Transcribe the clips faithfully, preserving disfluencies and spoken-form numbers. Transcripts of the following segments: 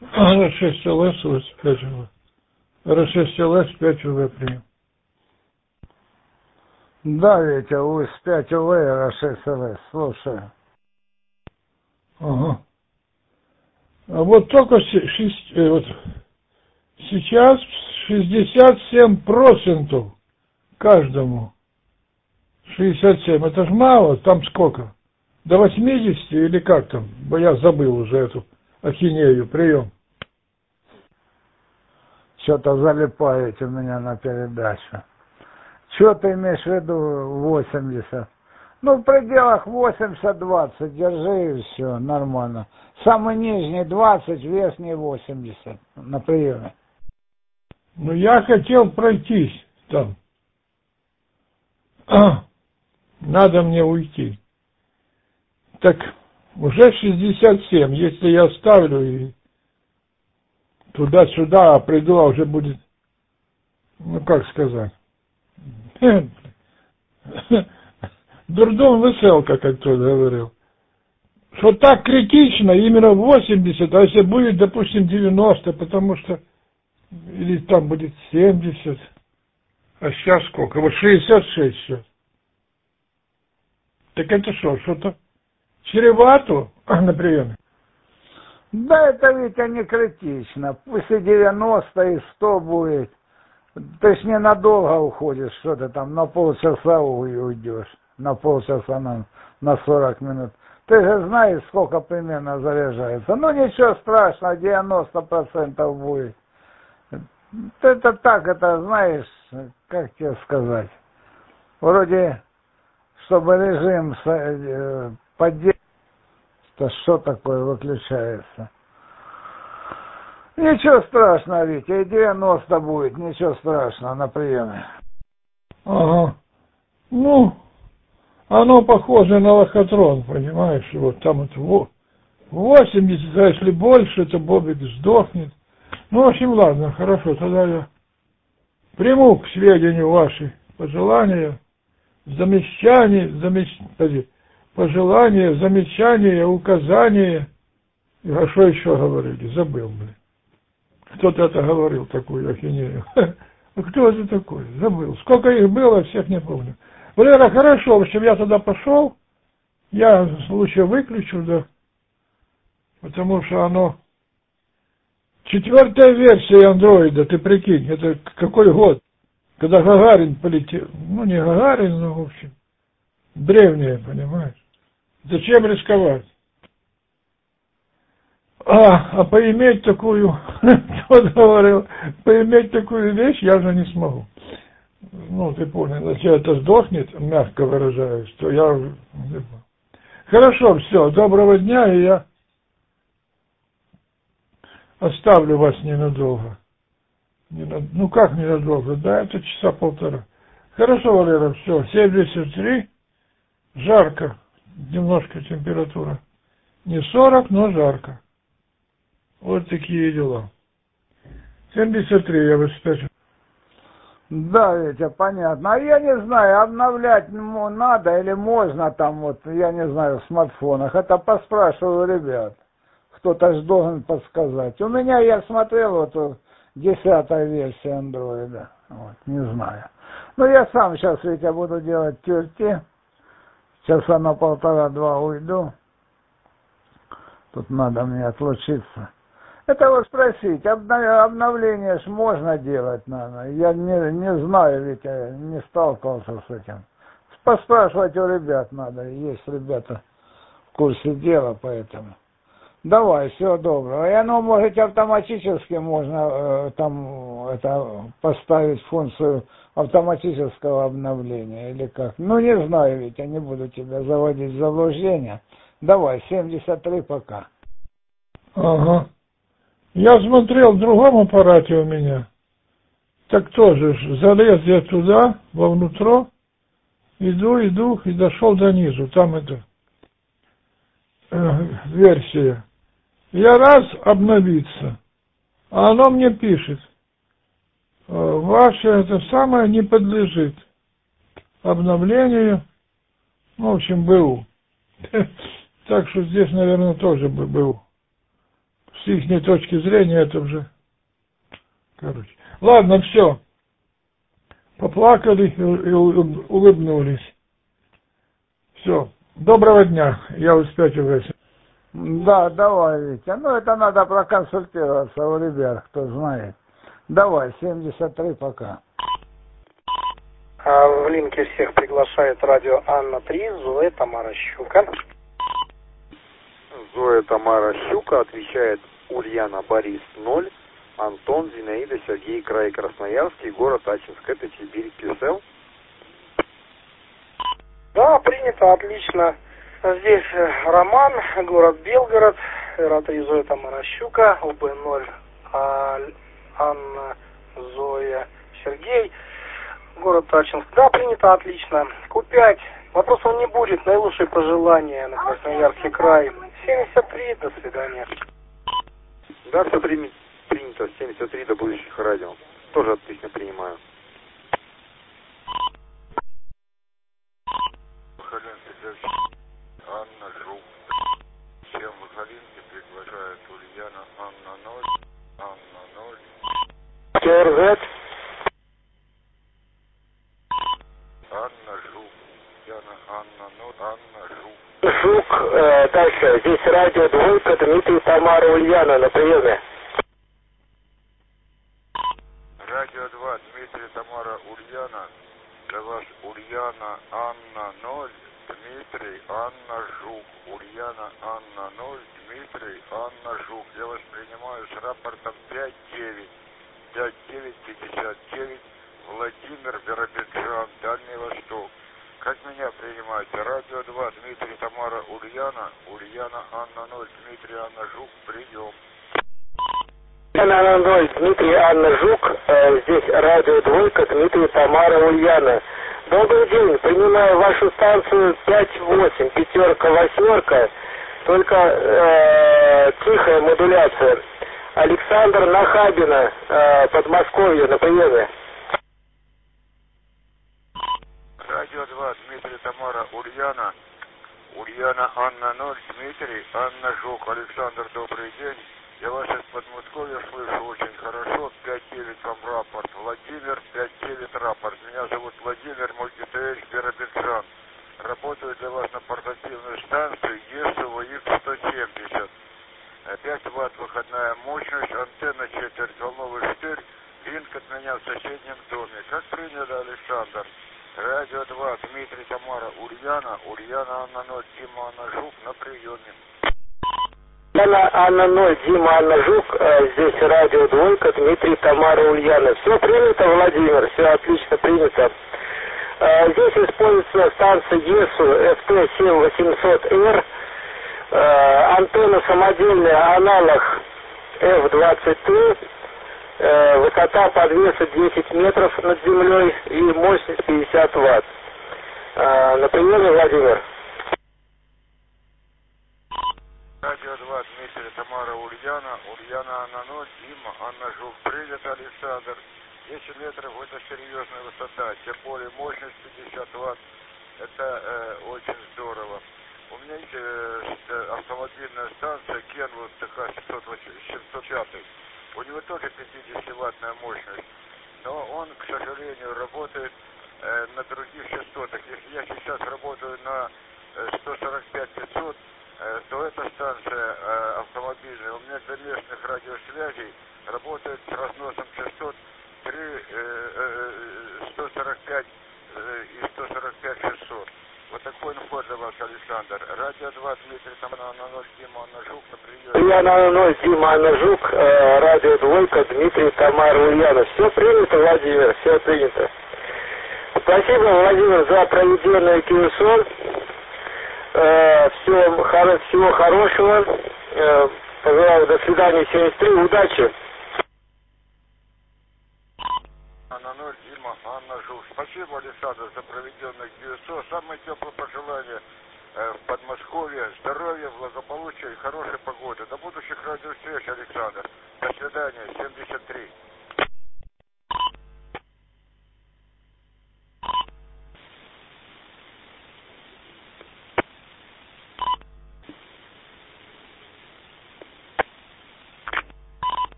эр шесть эл эс пять вэ. эр шесть эл эс пять вэ прием. Да, Витя, УИС пять вэ, эр шесть эл эс, слушаю. Ага. А вот только шесть, э, вот, сейчас шестьдесят семь процентов каждому. шестьдесят семь, это ж мало, там сколько? До восьмидесяти или как там? Бо я забыл уже эту ахинею, прием. Что-то залипаете у меня на передачу. Что ты имеешь в виду восемьдесят? Ну, в пределах восемьдесят двадцать, держи и все, нормально. Самый нижний двадцать, верхний восемьдесят на приеме. Ну, я хотел пройтись там. А, надо мне уйти. Так, уже шестьдесят семь, если я ставлю и туда-сюда, а приду, а уже будет, ну, как сказать, дурдом веселка, как кто-то говорил. Что так критично, именно восемьдесят, а если будет, допустим, девяносто, потому что, или там будет семьдесят, а сейчас сколько? Вот шестьдесят шесть сейчас. Так это что, что-то чревато на приеме? Да это ведь не критично. Пусть и девяносто, и сто будет. Ты ж ненадолго уходишь, что ты там на полчаса уйдешь. На полчаса, на, на сорок минут. Ты же знаешь, сколько примерно заряжается. Ну ничего страшного, девяносто процентов будет. Это так, это знаешь, как тебе сказать. Вроде, чтобы режим э, поддерживать, что такое выключается. Ничего страшного, Витя, и девяносто будет, ничего страшного на приеме. Ага. Ну, оно похоже на лохотрон, понимаешь, вот там вот восемьдесят, а если больше, то Бобик сдохнет. Ну, в общем, ладно, хорошо, тогда я приму к сведению ваши пожелания, замечания, замеч... пожелания, замечания, указания. А что еще говорили? Забыл, блин. Кто-то это говорил, такую ахинею. А кто это такой? Забыл. Сколько их было, всех не помню. Валера, хорошо, в общем, я туда пошел. Я лучше выключу, да. Потому что оно... Четвертая версия андроида, ты прикинь, это какой год? Когда Гагарин полетел. Ну, не Гагарин, но, в общем, древняя, понимаешь? Зачем рисковать? А, а поиметь такую, кто говорил, поиметь такую вещь я же не смогу. Ну, ты понял, если это сдохнет, мягко выражаясь, то я уже... Хорошо, все, доброго дня, и я оставлю вас ненадолго. Ненад... Ну, как ненадолго? Да, это часа полтора. Хорошо, Валера, все, семьдесят три, жарко, немножко температура. Не сорок, но жарко. Вот такие дела. семьдесят три, я обеспечу. Да, Витя, понятно. А я не знаю, обновлять ну, надо или можно там вот, я не знаю, в смартфонах. Это поспрашиваю ребят. Кто-то же должен подсказать. У меня, я смотрел, вот десятая версия андроида. Вот, не знаю. Но я сам сейчас, Витя, буду делать тюрьти. Часа на полтора-два уйду. Тут надо мне отлучиться. Это вот спросить, обновление ж можно делать, наверное. Я не, не знаю, ведь я не сталкивался с этим. Поспрашивать у ребят надо, есть ребята в курсе дела, поэтому. Давай, всего доброго. И оно, может, автоматически можно э, там это поставить функцию автоматического обновления или как. Ну, не знаю, ведь я не буду тебя заводить в заблуждение. Давай, семьдесят три пока. Ага. Я смотрел в другом аппарате у меня. Так тоже ж, залез я туда, вовнутрь, иду, иду, и дошел до низу. Там это э, версия. Я раз обновиться, а оно мне пишет, э, ваше это самое не подлежит обновлению, ну, в общем, БУ. Так что здесь, наверное, тоже бы БУ с их точки зрения это уже, короче. Ладно, все. Поплакали и улыбнулись. Все. Доброго дня. Я успеть уже. Да, давай, Витя. Ну, это надо проконсультироваться у ребят, кто знает. Давай, семьдесят три пока. А в линке всех приглашает радио Анна три, Зоя Тамара Щука. Зоя Тамара Щука, отвечает Ульяна Борис ноль, Антон Зинаида Сергей, край Красноярский, город Ачинск, это Сибирь, КСЛ. Да, принято, отлично. Здесь Роман, город Белгород, эр три Зоя Тамара Щука, о бэ ноль Анна Зоя Сергей, город Ачинск. Да, принято, отлично. ку пять. Вопросов не будет. Наилучшие пожелания на Красноярский край. семьдесят три, до свидания. Да, все принято. семьдесят три, до будущих радио. Тоже отлично принимаю. Анна Жук. Всем в Галинке приглашает Ульяна Анна ноль. Анна ноль. КРЗ. Анна Жук. Ульяна Анна ноль. Анна Жук. Жук, э, дальше. Здесь радио двойка, Дмитрий, Тамара, Ульяна на приеме. Радио два, Дмитрий, Тамара, Ульяна. Для вас Ульяна Анна ноль. Дмитрий, Анна Жук. Ульяна Анна ноль. Дмитрий, Анна Жук. Я вас принимаю с рапортом пять девять. пять девять пятьдесят девять. Владимир, Биробиджан, Дальний Восток. Как меня принимаете? Радио два, Дмитрий, Тамара, Ульяна. Ульяна Анна ноль. Дмитрий, Анна Жук. Прием. Анна ноль, Дмитрий, Анна Жук. Э, здесь радио двойка, Дмитрий, Тамара, Ульяна. Добрый день, принимаю вашу станцию пять восемь, пятерка, восьмерка, только э, тихая модуляция. Александр Нахабина, э, Подмосковье, на приеме. Радио два, Дмитрий, Тамара, Ульяна. Ульяна Анна ноль, Дмитрий, Анна Жук. Александр, добрый день. Я вас из Подмосковья слышу очень хорошо. пять девять вам рапорт. Владимир, пять девять рапорт. Меня зовут Владимир, Мультитеэль, Биробиджан. Работаю для вас на портативной станции ЕСУ икс сто семьдесят. пять ватт выходная мощность, антенна четверть, волновый штырь, линк от меня в соседнем доме. Как приняли, Александр? Радио два, Дмитрий, Тамара, Ульяна. Ульяна Анна ноль, Дима Анна Жук на приеме. Анна, Анна ноль, Дима, Анна Жук, э, здесь радио двойка, Дмитрий, Тамара, Ульяна. Все принято, Владимир, все отлично принято. Э, здесь используется станция ЕСУ эф тэ семь восемьсот эр, э, антенна самодельная, аналог эф двадцать три, э, высота подвеса десять метров над землей и мощность пятьдесят ватт. Э, на приеме, Владимир. Радио два, Дмитрий, Тамара, Ульяна. Ульяна Анна ноль, Дима Анна Жук. Привет, Александр. десять метров это серьезная высота, тем более мощность пятьдесят ватт. Это э, очень здорово. У меня есть э, автомобильная станция Kenwood тэ ха семьсот пять. У него тоже пятидесятиваттная мощность. Но он, к сожалению, работает э, на других частотах. Если я сейчас работаю на э, сто сорок пять пятьсот, то эта станция э, автомобильная у меня для местных радиосвязей работает с разносом частот три, э, э, сто сорок пять э, и сто сорок пять шестьсот. Вот такой инфо для вас, Александр. Радио два, Дмитрий, Тамара, Анна ноль, Дима, Анна Жук, на прием. Ульяна Анна ноль, Дима, Анна Жук, э, радио двойка, Дмитрий, Тамара, Ульяна. Все принято, Владимир, все принято. Спасибо, Владимир, за проведенную КСО. Э, всего, хоро, всего хорошего. Э, пожалуйста, до свидания, семьдесят три, удачи. Анна ноль, Дима, Анна Жук. Спасибо, Александр, за проведенное КСО. Самые теплые пожелания э, в Подмосковье, здоровья, благополучия и хорошей погоды. До будущих радиовстреч, Александр. До свидания, семьдесят три.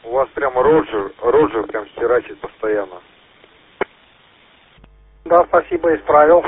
У вас прямо Роджер, Роджер прям херачит постоянно. Да, спасибо, исправил.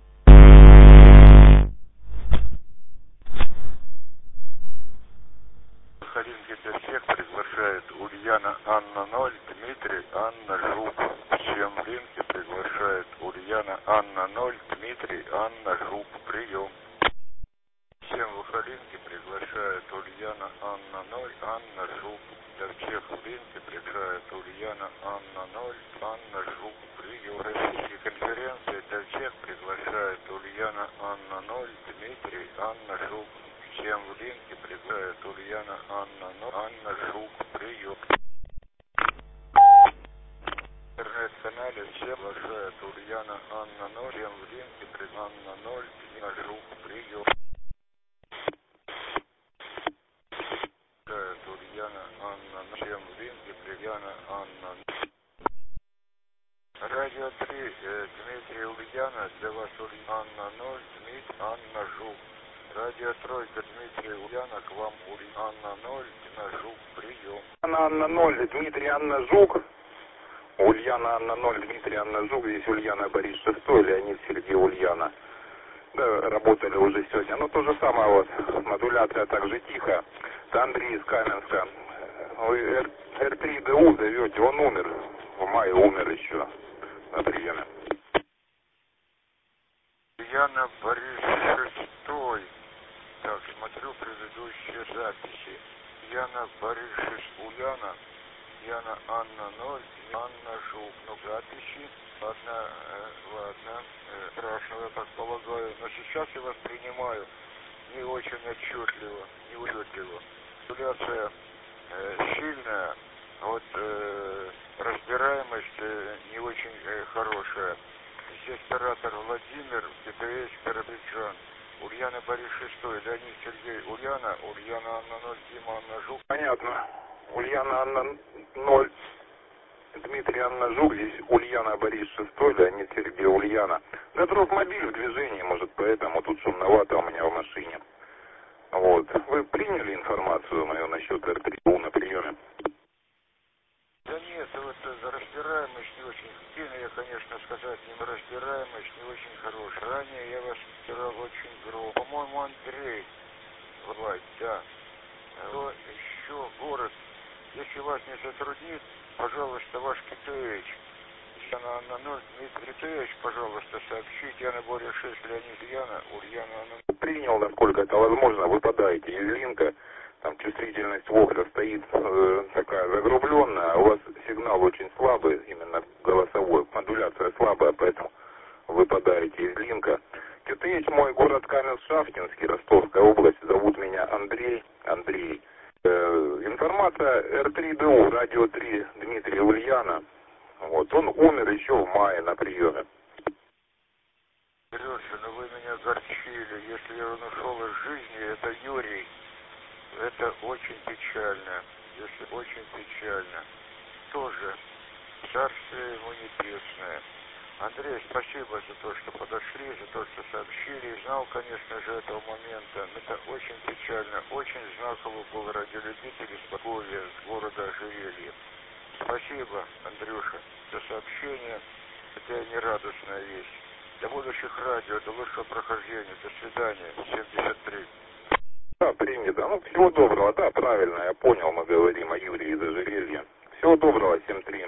Харинги для всех приглашает Ульяна Анна ноль, Дмитрий Анна Жук. Всем в линке приглашает Ульяна Анна ноль, Дмитрий Анна Жук. Прием. Всем в Ухалинке приглашает Ульяна Анна ноль, Анна Жук. Для всех в линке приглашает Ульяна Анна ноль, Анна Жук. Прием. Российской конференции для всех приглашает Ульяна Анна ноль, Дмитрий Анна Жук. Всем в линке приглашает Ульяна Анна ноль, Анна Жук. Прием. В интернет-канале всем приглашает Ульяна Анна ноль, всем в линке приглашает Анна ноль, Анна Жук. Прием. Ульяна Анна, всем в линке, Ульяна Анна. Радио три, э, Дмитрий Ульяна, для вас Ульяна ноль, Дмитрий Анна Жук. Радио Тройка, Дмитрий Ульяна, к вам Ульяна ноль, Анна Жук, прием. Анна Ноль, Дмитрий Анна Жук. Ульяна Анна Ноль, Дмитрий Анна Жук. Здесь Ульяна Борис шестой, Леонид Сергей Ульяна. Да, работали уже сегодня. Ну, то же самое вот, модуляция также тихо. Это Андрей из Каменска. Вы эр три дэ у зовете, он умер. В мае умер еще на приеме. Ульяна Борис шестой. Так, смотрю предыдущие записи. Ульяна Борис шестой. Ульяна. Ульяна Анна ноль, Анна Жук. Ну, записи. Ладно, э, ладно. Э, страшно, я так полагаю. Но сейчас я вас принимаю не очень отчетливо. Не отчетливо. Модуляция э, сильная, вот э, разбираемость э, не очень э, хорошая. Здесь оператор Владимир, ГТС Карабиджан. Ульяна Борис шестой, Леонид Сергей Ульяна, Ульяна Анна ноль, Дима Анна Жук. Понятно. Ульяна Анна ноль, Дмитрий Анна Жук. Здесь Ульяна Борис шестой, Леонид Сергей Ульяна. Гатрофмобиль в движении, может, поэтому тут шумновато у меня в машине. Вот. Вы приняли информацию мою насчет эр три дэ у на приеме? Да нет, вот э, разбираемость не очень. Сильно я, конечно, сказать, не разбираемость не очень хорошая. Ранее я вас разбирал очень громко. По-моему, Андрей. Бывает, да. Но еще город. Если вас не затруднит, пожалуйста, ваш КТХ. Ульяна Анна ноль, Дмитрий КТХ, пожалуйста, сообщите. Яна Боря шесть, Леонид Яна, Ульяна Анна. Принял, насколько это возможно, выпадаете из линка. Там чувствительность вокля стоит э, такая загрубленная, а у вас сигнал очень слабый, именно голосовой, модуляция слабая, поэтому выпадаете из линка. КТХ мой, город Каменск-Шахтинский, Ростовская область, зовут меня Андрей. Андрей. Э, информация эр три дэ у, радио три, Дмитрий Ульяна. Вот, он умер еще в мае на приеме. Сережа, ну вы меня огорчили. Если он ушел из жизни, это Юрий. Это очень печально. Если очень печально. Тоже царствие ему небесное. Андрей, спасибо за то, что подошли, за то, что сообщили. Знал, конечно же, этого момента. Это очень печально. Очень знаковый был радиолюбитель из Подгорья, с города Ожерелья. Спасибо, Андрюша, за сообщение. Это не радостная вещь. Для будущих радио, до лучшего прохождения. До свидания. семьдесят три. Да, принято. Ну, всего доброго. Да, правильно, я понял, мы говорим о Юрии из Ожерелья. Всего доброго, семь три.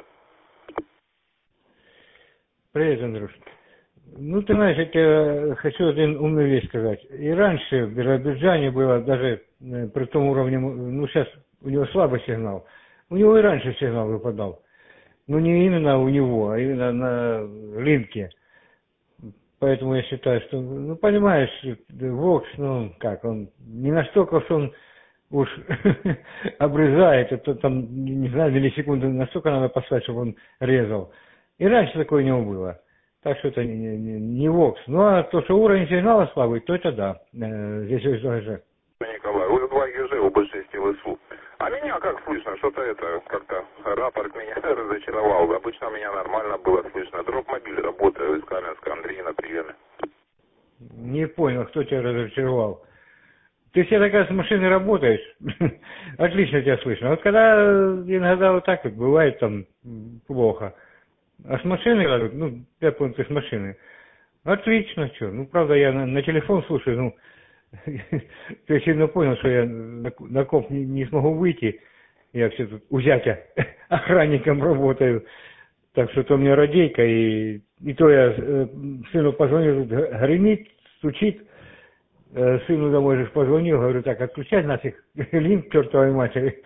Привет, Андрюш. Ну, ты знаешь, я тебе хочу один умную вещь сказать. И раньше в Биробиджане было даже при том уровне, ну, сейчас у него слабый сигнал. У него и раньше сигнал выпадал. Ну, не именно у него, а именно на линке. Поэтому я считаю, что, ну, понимаешь, Вокс, ну, как, он не настолько, что он уж обрезает, это там, не знаю, миллисекунды, настолько надо послать, чтобы он резал. И раньше такое у него было. Так что это не, не, не Вокс. Ну, а то, что уровень сигнала слабый, то это да. Здесь есть два ГЖ. Николай, вы два ГЖ, оба шесть ВСУ. А меня как слышно? Что-то это, как-то рапорт меня разочаровал. Обычно меня нормально было слышно. Дропмобиль, работаю из Каменска, Андрей на приеме. Не понял, кто тебя разочаровал. Ты все, оказывается, с машиной работаешь. Отлично тебя слышно. Вот когда иногда вот так вот бывает там плохо. А с машиной, ну, я понял, ты с машины. Отлично, что. Ну, правда, я на, на телефон слушаю, ну, я сильно понял, что я на, на комп не, не смогу выйти. Я все тут у зятя охранником работаю. Так что то у меня радейка, и, и то я э, сыну позвонил, гремит, стучит. Э, сыну домой же позвонил, говорю, так, отключай нафиг линк к чертовой матери.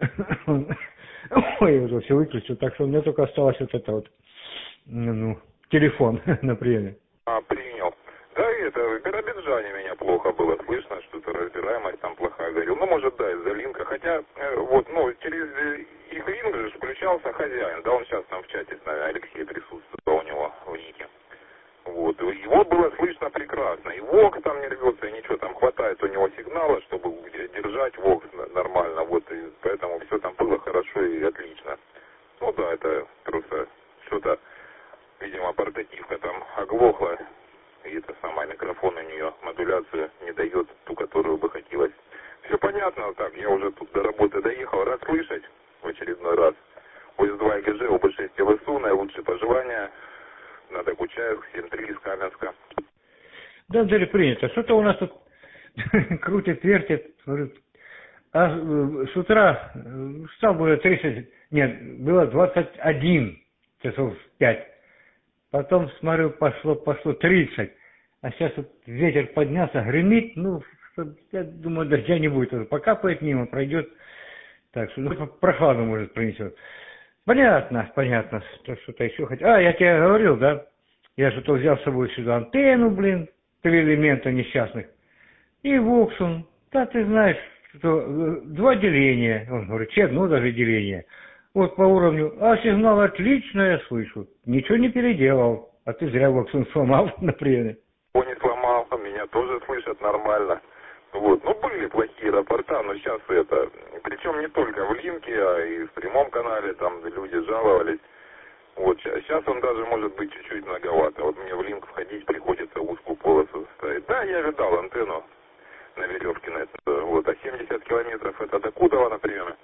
Ой, я уже все выключил, так что у меня только осталось вот это вот, ну, телефон на приеме. А, принял. Да, и это, в Биробиджане меня плохо было слышно, что-то разбираемость там плохая говорил. Ну, может, да, из-за линка. Хотя, э, вот, ну, через их линк же включался хозяин, да, он сейчас там в чате с нами, Алексей присутствует у него в нике. Вот, его было слышно прекрасно. И ВОКС там не рвется, и ничего, там хватает у него сигнала, чтобы держать ВОКС нормально, вот, и поэтому все там было хорошо и отлично. Ну да, это просто что-то, видимо, портативка там оглохла, и это самое, микрофон у нее модуляцию не дает, ту, которую бы хотелось. Все понятно, так, я уже тут до работы доехал, рад слышать в очередной раз. ОС-два ГЖ, ОБ шесть ЛСУ, наилучшие пожелания. Надо Кучаев, семь три из Каменска. Да, Дали, принято. Что-то у нас тут крутит, вертит. А с утра встал было тридцать, нет, было двадцать один часов пять. Потом, смотрю, пошло, пошло тридцать. А сейчас вот ветер поднялся, гремит, ну, я думаю, дождя не будет. Покапает мимо, пройдет. Так что, ну, прохладу, может, принесет. Понятно, понятно, что-то еще хотел. А, я тебе говорил, да? Я что-то взял с собой сюда антенну, блин, три элемента несчастных. И воксун. Да, ты знаешь, что два деления. Он говорит, че, ну даже деление. Вот по уровню. А сигнал отлично я слышу. Ничего не переделал. А ты зря воксун сломал на приеме. Он не сломал, меня тоже слышат нормально. Вот, ну были плохие рапорта, но сейчас это, причем не только в линке, а и в прямом канале, там люди жаловались. Вот, сейчас он даже может быть чуть-чуть многовато. Вот мне в линк входить приходится узкую полосу ставить. Да, я видал антенну на веревке на это. Вот, а семьдесят километров это до Кудова, например.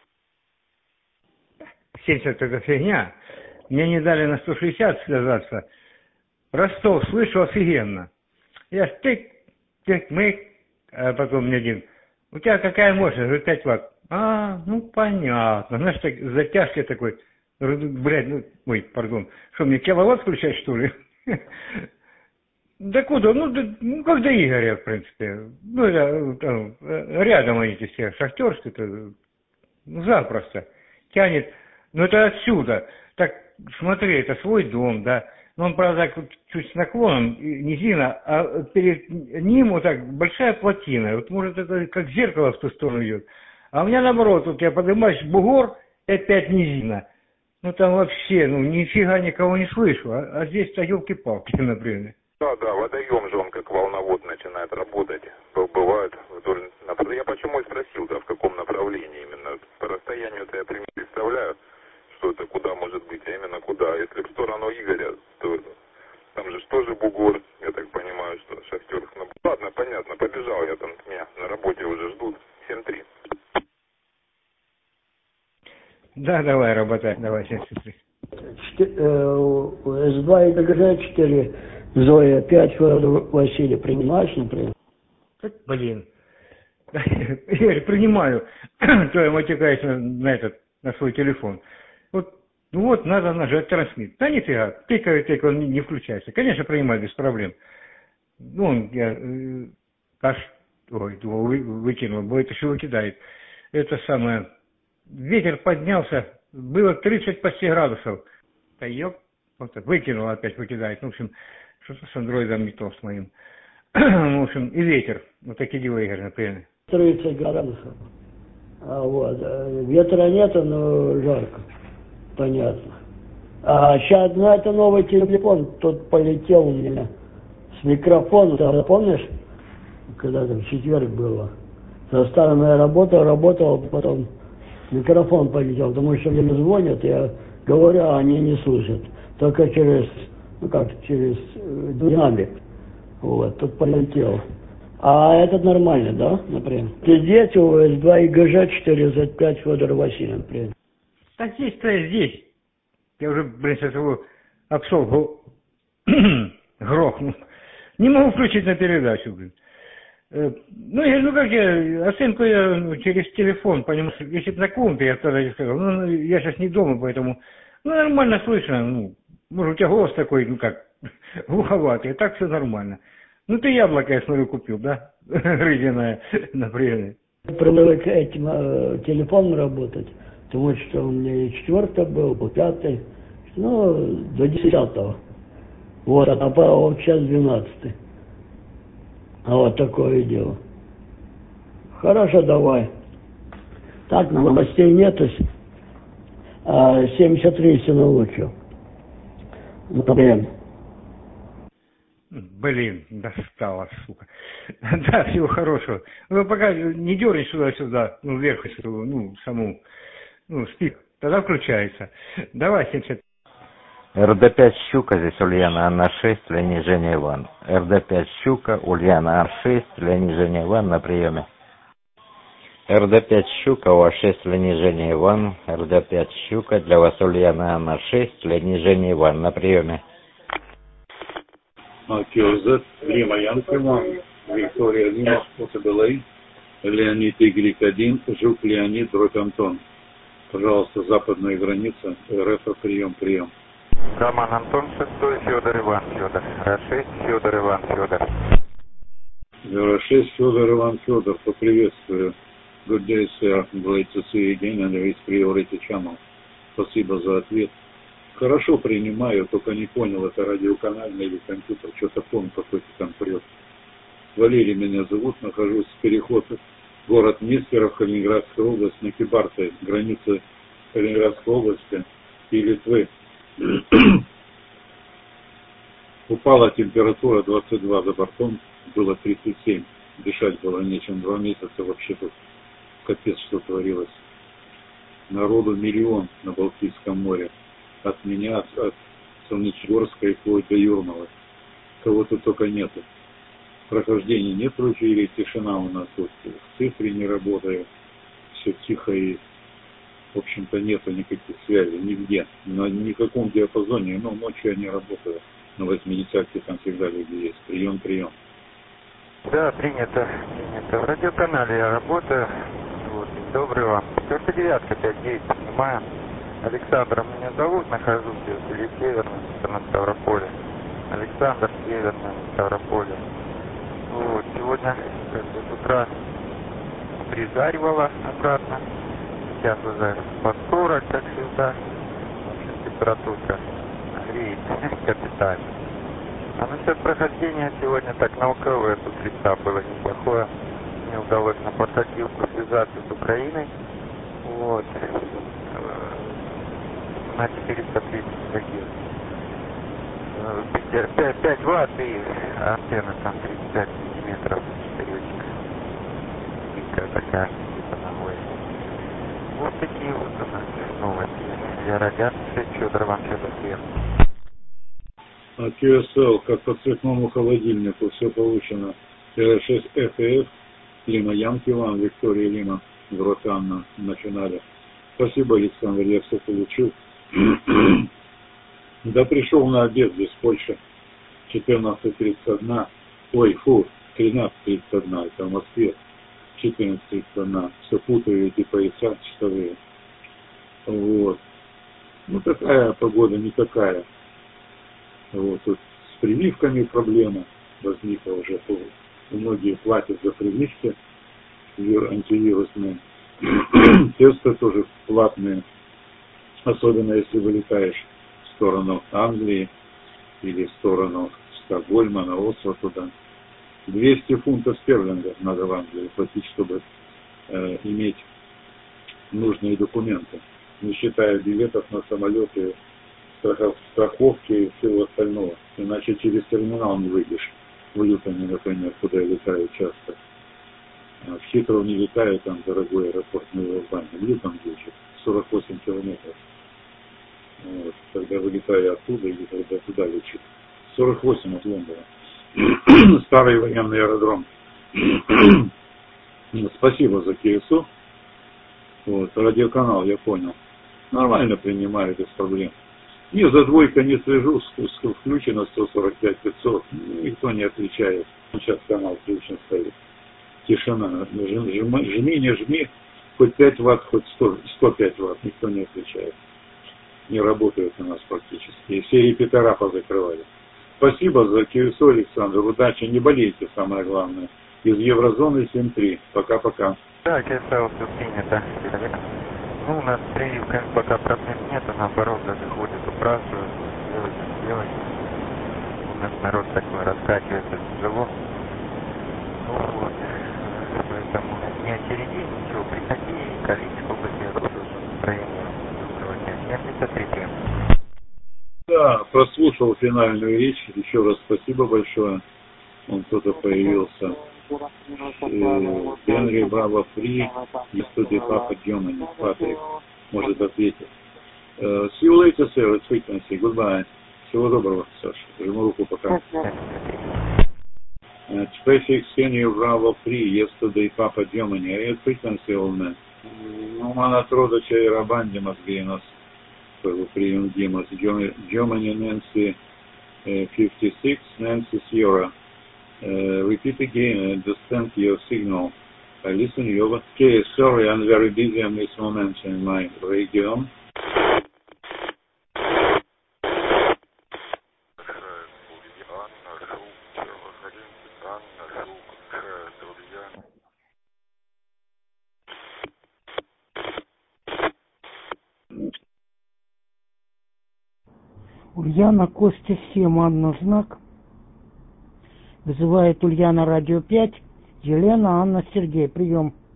семьдесят это фигня. Мне не дали на сто шестьдесят связаться. Ростов, слышу офигенно. Я тык, тык, мык. А потом мне один, у тебя какая мощность? Говорит, пять ватт. А, ну понятно. Знаешь, так, затяжки такой. Блядь, ну, ой, пардон. Что, мне киловатт включать, что ли? Да куда? Ну, да, ну, как до Игоря, в принципе. Ну, это, рядом они все, шахтерские-то, ну, запросто. Тянет. Ну, это отсюда. Так, смотри, это свой дом, да. Но он, правда, чуть с наклоном, низина, а перед ним вот так большая плотина. Вот, может, это как зеркало в ту сторону идет. А у меня, наоборот, вот я поднимаешь бугор, и опять низина. Ну, там вообще, ну, нифига никого не слышу. А, а здесь-то елки-палки, например. Да, да, водоем же он как волновод начинает работать. Бывает вдоль... Я почему и спросил, да, в каком направлении именно. По расстоянию-то я примерно представляю, что это куда может быть, а именно куда. Если в сторону Игоря, то там же тоже бугор, я так понимаю, что шахтер. Ну, ладно, понятно, побежал я там, меня на работе уже ждут. семь три. Да, давай, работай, давай, семь три. эс два и ГЖ четыре, Зоя пять, Василий, принимаешь, например? Блин. Игорь, принимаю. То я матюкаюсь на, на этот, на свой телефон. Вот, ну вот, надо нажать трансмит. Да нифига, тыкаю, тыкаю, он не, не включается. Конечно, принимаю без проблем. Ну, он, я, э, аж, ой, вы, выкинул, будет еще выкидает. Это самое, ветер поднялся, было тридцать почти градусов. Да ёп, вот так, выкинул, опять выкидает. Ну, в общем, что-то с андроидом не то с моим. В общем, и ветер. Вот такие дела, Игорь, например. тридцать градусов. А вот, ветра нету, но жарко. Понятно. А сейчас, ну, это новый телефон, тот полетел у меня с микрофоном, ты помнишь, когда там в четверг было? За старым я работал, работал, потом микрофон полетел, потому что мне звонят, я говорю, а они не слышат. Только через, ну как, через динамик. Вот, тут полетел. А этот нормально, да, например? Здесь у эс два и гэ жэ четыреста пять Федор Васильевна, например. Так здесь-то я здесь. Я уже, блин, сейчас его обшел, грохнул. Не могу включить на передачу, блин. Ну, я, ну как я, оценку я ну, через телефон, потому что если бы на компе, я тогда и сказал, ну, я сейчас не дома, поэтому, ну, нормально слышно, ну, может, у тебя голос такой, ну, как, глуховатый, так все нормально. Ну, ты яблоко, я смотрю, купил, да, рыжаное, например. Привык этим э, телефоном работать, потому что у меня и четвертый был, и пятый, ну, до десятого. Вот, а попал сейчас двенадцатый. А вот такое дело. Хорошо, давай. Так, новостей нету. А, семьдесят три все научил. Например. Блин, достала, сука. Да, всего хорошего. Ну, пока не дернешь сюда-сюда, ну, вверх, ну, саму, ну, спик, тогда включается. Давай, семьдесят. эр дэ пять «Щука», здесь Ульяна Анна шесть, Леонид Женя Иван. эр дэ пять «Щука», Ульяна Ан шесть, Леонид Женя Иван на приеме. эр дэ пять «Щука», у вас шесть, Леонид Женя Иван. эр дэ пять «Щука», для вас Ульяна Анна шесть, Леонид Женя Иван на приеме. Киозет, Лима Янкова, Виктория Лима, Фотобелей, Леонид Игрик один, Жук Леонид, Дрот Антон. Пожалуйста, западная граница, эр эф, прием, прием. Роман Антон шесть, Федор Иван Федор. эр шесть, Федор Иван Федор. эр шесть, Федор Иван Федор, поприветствую. Good day, sir. Glad to see you again on this priority channel. Спасибо за ответ. Хорошо принимаю, только не понял, это радиоканальный или компьютер, что-то фон какой-то там прет. Валерий меня зовут, нахожусь в переходе. Город Нестеров, Калининградская область, на Кибарте, граница Калининградской области и Литвы. Упала температура двадцать два за бортом, было тридцать семь. Дышать было нечем, два месяца вообще тут капец что творилось. Народу миллион на Балтийском море. От меня, от, от Солнечногорска и вплоть до Юрмалы. Кого тут только нету. Прохождения нет ручей, тишина у нас тут. В цифре не работает. Все тихо и, в общем-то, нету никаких связей нигде. На никаком диапазоне. Но ночью они работают. На восьмидесятке там всегда люди есть. Прием, прием. Да, принято. Принято. В радиоканале я работаю. Вот. Добрый вам. четыре девятка, пять девять, понимаю. Александр меня зовут, нахожусь в селе Северном, на Ставрополе. Александр, Северный, Ставрополе. Вот, сегодня как бы с утра призаривало обратно. Сейчас уже под сорок, как всегда. В общем, температурка греет капитально. А насчет прохождения сегодня так науковое с утреца было неплохое. Мне удалось на портативку связаться с Украиной. Вот. На четыреста тридцать гигагерц. пять ватт и антенна там тридцать пять сантиметров вперёдчик. Дикая такая, типа ногой. Вот такие вот у нас новости. Я Радиан шесть, Федор Иван Федор. А кью эс эл, как по цветному холодильнику, все получено. эр шесть эф эф, Лима Янки Иван, Виктория Лима, Дрот Анна, начинали. Спасибо, Александр, я все получил. Да пришел на обед здесь Польша, четырнадцать тридцать один, ой, фу, тринадцать тридцать один, это в Москве, четырнадцать тридцать один, все путаю эти пояса часовые. Вот. Ну такая погода, не такая. Вот тут с прививками проблема возникла уже. Многие платят за прививки антивирусные. Тесты тоже платные. Особенно если вылетаешь в сторону Англии или в сторону Стокгольма, на Осло туда. двести фунтов стерлингов надо в Англии платить, чтобы э, иметь нужные документы. Не считая билетов на самолеты, страховки и всего остального. Иначе через терминал не выйдешь. В Лютоне, например, куда я летаю часто. В Хитроу не летаю, там дорогой аэропорт Нового Бани. В Лютон где-то сорок восемь километров. Вот. Когда вылетаю оттуда или когда туда лечу. сорок восемь от Лондона. Старый военный аэродром. Спасибо за КСУ. Вот, радиоканал, я понял. Нормально принимаю, без проблем. Не, за двойка не слежу, включено сто сорок пять пятьсот, никто не отвечает. Сейчас канал включен стоит. Тишина. Жми, жми, не жми, хоть пять ватт, хоть сто, сто пять ватт, никто не отвечает. Не работают у нас практически. И все репетера позакрывали. Спасибо за КСУ, Александр. Удачи, не болейте, самое главное. Из еврозоны семь три. Пока-пока. Да, КСУ все принято. Ну, у нас прививка пока проблем нет, а наоборот даже ходят, упрашивают, сделать, сделать. У нас народ такой раскачивается тяжело. Ну вот, поэтому не очереди, ничего, приходи, колись, сколько тебе хорошего настроения. Доброго дня. семьдесят три. Да, прослушал финальную речь. Еще раз спасибо большое. Он кто-то появился. Генри Браво Фри из студии Папа Германи. Патрик может ответить. Uh, see you later, sir, at frequency. Goodbye. Всего доброго, Саша. Жму руку пока. Uh, Prefix Henry Bravo Free, yesterday Papa Germany. At frequency, old man. Ну, Манатродо Чайрабанди мозги у нас прием Димас. Germany Nancy fifty-six, Nancy Sierra. Uh, repeat again, I understand your signal. I listen you. Okay, sorry, I'm very busy at this moment in my region. Ульяна, Костя семь, Анна знак. Вызывает Ульяна радио пять, Елена, Анна, Сергей. Прием.